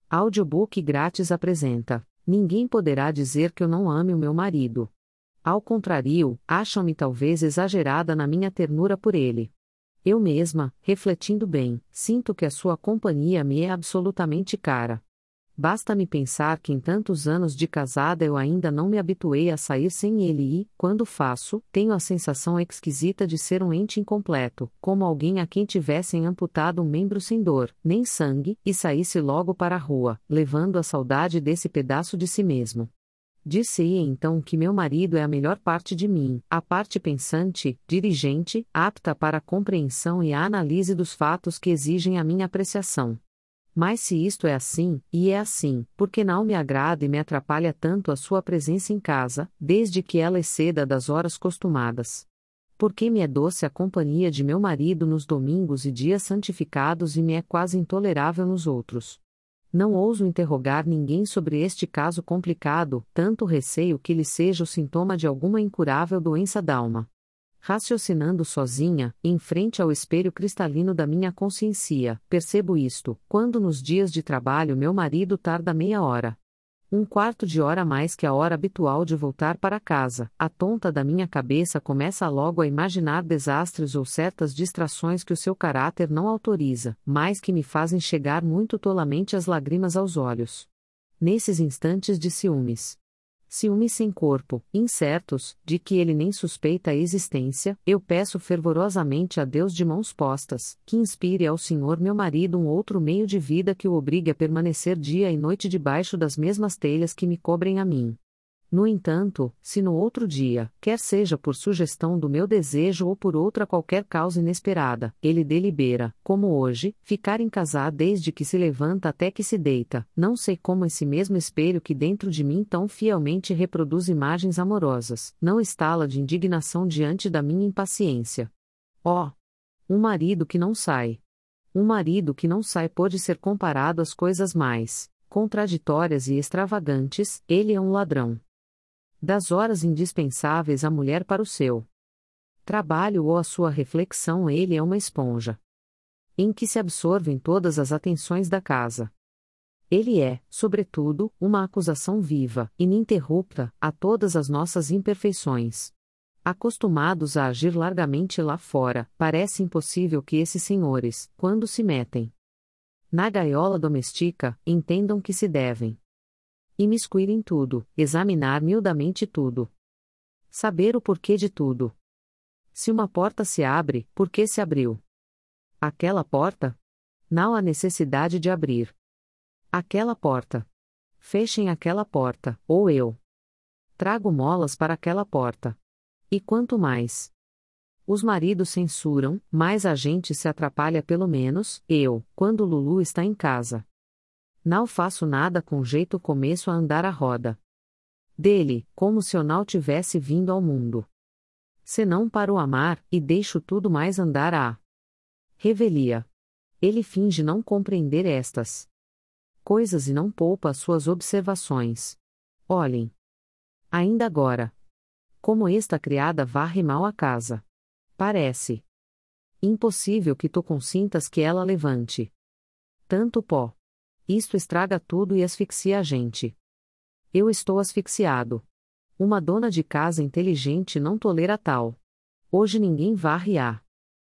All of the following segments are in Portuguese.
Audiobook grátis apresenta: Ninguém poderá dizer que eu não ame o meu marido. Ao contrário, acham-me talvez exagerada na minha ternura por ele. Eu mesma, refletindo bem, sinto que a sua companhia me é absolutamente cara. Basta-me pensar que em tantos anos de casada eu ainda não me habituei a sair sem ele e, quando faço, tenho a sensação esquisita de ser um ente incompleto, como alguém a quem tivessem amputado um membro sem dor, nem sangue, e saísse logo para a rua, levando a saudade desse pedaço de si mesmo. Disse-lhe então que meu marido é a melhor parte de mim, a parte pensante, dirigente, apta para a compreensão e a análise dos fatos que exigem a minha apreciação. Mas se isto é assim, e é assim, porque não me agrada e me atrapalha tanto a sua presença em casa, desde que ela exceda das horas costumadas? Porque me é doce a companhia de meu marido nos domingos e dias santificados e me é quase intolerável nos outros? Não ouso interrogar ninguém sobre este caso complicado, tanto receio que lhe seja o sintoma de alguma incurável doença d'alma. Raciocinando sozinha, em frente ao espelho cristalino da minha consciência, percebo isto: quando nos dias de trabalho meu marido tarda meia hora, um quarto de hora a mais que a hora habitual de voltar para casa, a tonta da minha cabeça começa logo a imaginar desastres ou certas distrações que o seu caráter não autoriza, mas que me fazem chegar muito tolamente as lágrimas aos olhos. Nesses instantes de ciúmes sem corpo, incertos, de que ele nem suspeita a existência, eu peço fervorosamente a Deus de mãos postas, que inspire ao Senhor meu marido um outro meio de vida que o obrigue a permanecer dia e noite debaixo das mesmas telhas que me cobrem a mim. No entanto, se no outro dia, quer seja por sugestão do meu desejo ou por outra qualquer causa inesperada, ele delibera, como hoje, ficar em casa desde que se levanta até que se deita, não sei como esse mesmo espelho que dentro de mim tão fielmente reproduz imagens amorosas, não estala de indignação diante da minha impaciência. Oh! Um marido que não sai. Um marido que não sai pode ser comparado às coisas mais contraditórias e extravagantes, ele é um ladrão. Das horas indispensáveis à mulher para o seu trabalho ou a sua reflexão, ele é uma esponja em que se absorvem todas as atenções da casa. Ele é, sobretudo, uma acusação viva, ininterrupta, a todas as nossas imperfeições. Acostumados a agir largamente lá fora, parece impossível que esses senhores, quando se metem na gaiola doméstica, entendam que se devem imiscuir em tudo, examinar miudamente tudo. Saber o porquê de tudo. Se uma porta se abre, por que se abriu? Aquela porta? Não há necessidade de abrir aquela porta. Fechem aquela porta, ou eu trago molas para aquela porta. E quanto mais os maridos censuram, mais a gente se atrapalha. Pelo menos, eu, quando Lulu está em casa, não faço nada com jeito, começo a andar a roda dele, como se eu não tivesse vindo ao mundo senão para o amar, e deixo tudo mais andar à revelia. Ele finge não compreender estas coisas e não poupa as suas observações. Olhem. Ainda agora. Como esta criada varre mal a casa. Parece impossível que tu consintas que ela levante tanto pó. Isto estraga tudo e asfixia a gente. Eu estou asfixiado. Uma dona de casa inteligente não tolera tal. Hoje ninguém varre a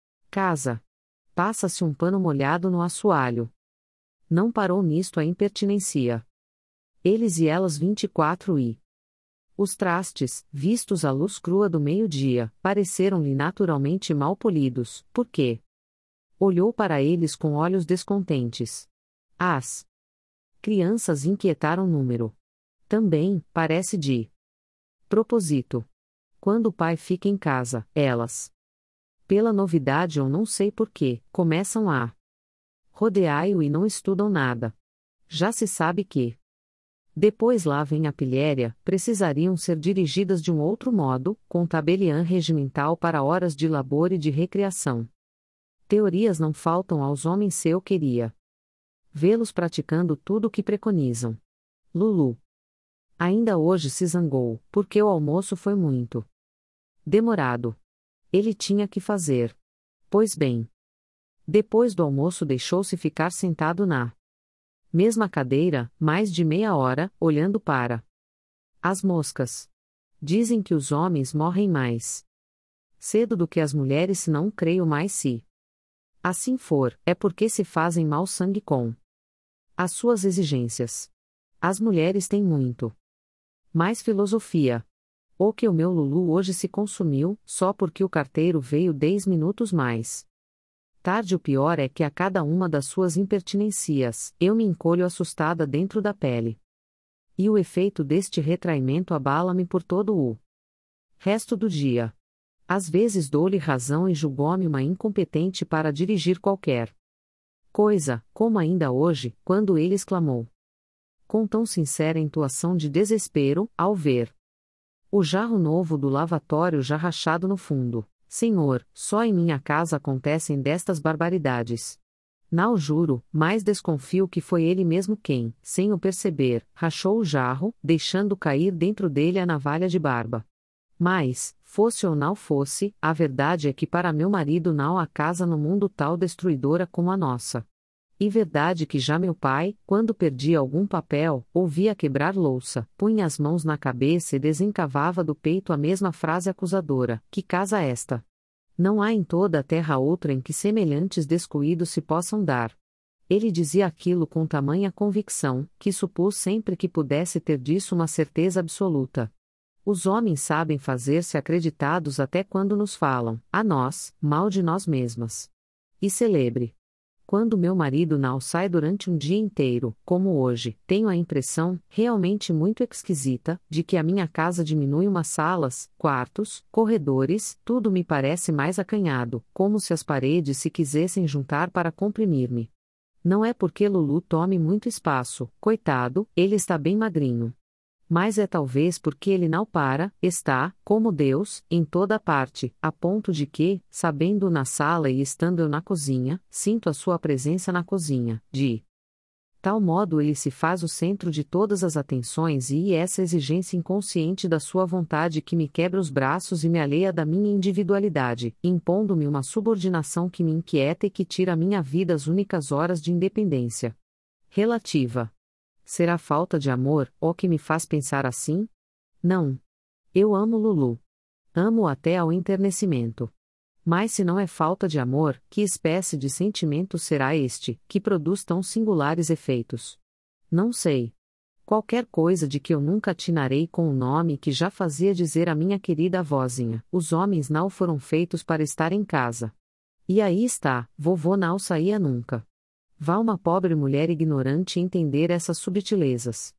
casa. Passa-se um pano molhado no assoalho. Não parou nisto a impertinência. Eles e elas 24 e os trastes, vistos à luz crua do meio-dia, pareceram-lhe naturalmente mal polidos, porque olhou para eles com olhos descontentes. As crianças inquietaram número. Também, parece de propósito. Quando o pai fica em casa, elas, pela novidade ou não sei porquê, começam a rodear-o e não estudam nada. Já se sabe que depois lá vem a pilhéria, precisariam ser dirigidas de um outro modo, com tabelião regimental para horas de labor e de recreação. Teorias não faltam aos homens se eu queria vê-los praticando tudo o que preconizam. Lulu ainda hoje se zangou, porque o almoço foi muito demorado. Ele tinha que fazer. Pois bem. Depois do almoço deixou-se ficar sentado na Mesma cadeira, mais de meia hora, olhando para as moscas. Dizem que os homens morrem mais cedo do que as mulheres, se não creio mais se assim for, é porque se fazem mau sangue com as suas exigências. As mulheres têm muito mais filosofia. Ou que o meu Lulu hoje se consumiu, só porque o carteiro veio 10 minutos mais tarde. O pior é que a cada uma das suas impertinências, eu me encolho assustada dentro da pele. E o efeito deste retraimento abala-me por todo o resto do dia. Às vezes dou-lhe razão e julgo-me uma incompetente para dirigir qualquer coisa, como ainda hoje, quando ele exclamou, com tão sincera entoação de desespero, ao ver o jarro novo do lavatório já rachado no fundo: Senhor, só em minha casa acontecem destas barbaridades. Não juro, mas desconfio que foi ele mesmo quem, sem o perceber, rachou o jarro, deixando cair dentro dele a navalha de barba. Mas, fosse ou não fosse, a verdade é que para meu marido não há casa no mundo tal destruidora como a nossa. E verdade que já meu pai, quando perdia algum papel, ouvia quebrar louça, punha as mãos na cabeça e desencavava do peito a mesma frase acusadora: que casa esta? Não há em toda a terra outra em que semelhantes descuidos se possam dar. Ele dizia aquilo com tamanha convicção, que supus sempre que pudesse ter disso uma certeza absoluta. Os homens sabem fazer-se acreditados até quando nos falam, a nós, mal de nós mesmas. E celebre. Quando meu marido não sai durante um dia inteiro, como hoje, tenho a impressão, realmente muito esquisita, de que a minha casa diminui umas salas, quartos, corredores, tudo me parece mais acanhado, como se as paredes se quisessem juntar para comprimir-me. Não é porque Lulu tome muito espaço, coitado, ele está bem magrinho. Mas é talvez porque ele não está, como Deus, em toda parte, a ponto de que, sabendo na sala e estando eu na cozinha, sinto a sua presença na cozinha, de tal modo ele se faz o centro de todas as atenções e essa exigência inconsciente da sua vontade que me quebra os braços e me alheia da minha individualidade, impondo-me uma subordinação que me inquieta e que tira a minha vida as únicas horas de independência relativa. Será falta de amor, ó que me faz pensar assim? Não. Eu amo Lulu. Amo até ao enternecimento. Mas se não é falta de amor, que espécie de sentimento será este, que produz tão singulares efeitos? Não sei. Qualquer coisa de que eu nunca atinarei com o nome que já fazia dizer a minha querida avózinha: os homens não foram feitos para estar em casa. E aí está, vovô não saía nunca. Vá uma pobre mulher ignorante entender essas subtilezas.